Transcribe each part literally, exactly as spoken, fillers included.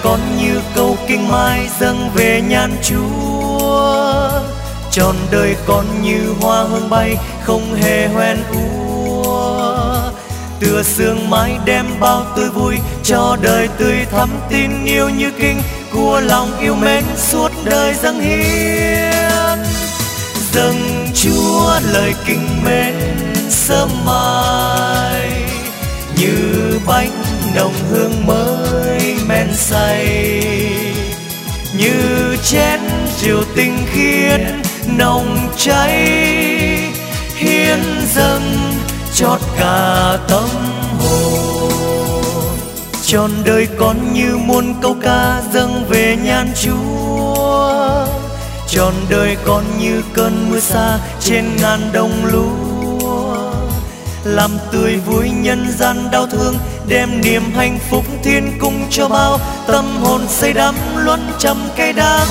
con như câu kinh mai dâng về nhan Chúa. Trọn đời con như hoa hương bay không hề hoen úa. Tựa sương mái đem bao tươi vui cho đời tươi thắm, tin yêu như kinh của lòng yêu mến suốt đời dâng hiến. Dâng Chúa lời kinh mến sớm mai, như bánh nồng hương mới men say, như chén rượu tinh khiết nồng cháy, hiến dâng chót cả tâm hồn. Trọn đời con như muôn câu ca dâng về nhan Chúa. Trọn đời con như cơn mưa xa trên ngàn đồng lúa, làm tươi vui nhân gian đau thương, đem niềm hạnh phúc thiên cung cho bao tâm hồn say đắm luân trăm cay đắng.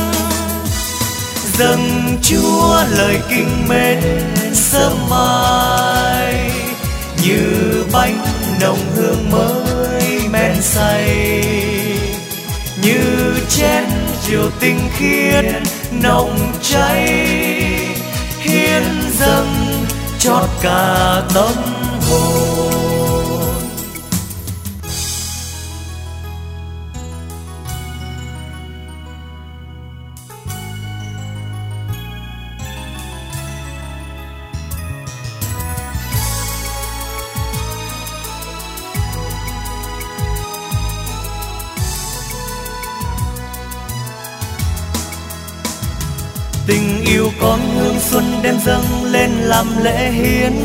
Dâng Chúa lời kinh mến sớm mai, như bánh nồng hương mới men say, như chén rượu tinh khiết nồng cháy, hiến dâng chót cả tâm hồn. Tình yêu con hương xuân đem dâng lên làm lễ hiến,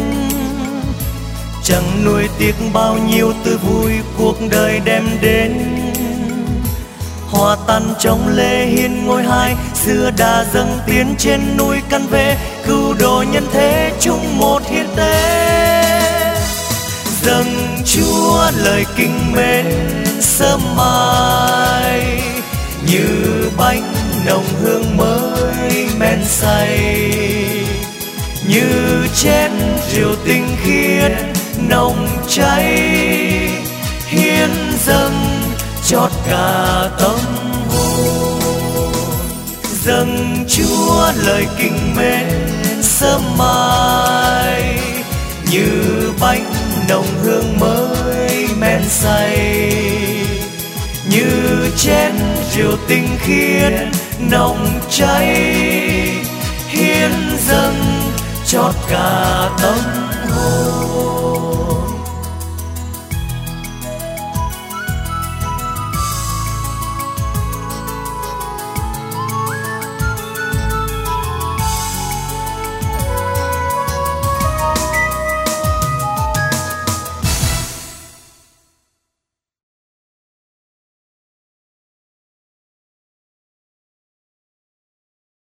chẳng nuối tiếc bao nhiêu tươi vui cuộc đời đem đến. Hoa tan trong lễ hiến ngôi hai, xưa đã dâng tiến trên núi căn về, cứu độ nhân thế chung một hiến tế. Dâng Chúa lời kinh mến sớm mai, như bánh nồng hương mới men say, như chén rượu tinh khiết nồng cháy, hiến dâng chót cả tâm hồn. Dâng Chúa lời kinh mến sớm mai, như bánh nồng hương mới men say, như chén rượu tinh khiết nồng cháy, hiến dâng chót cả tâm hồn.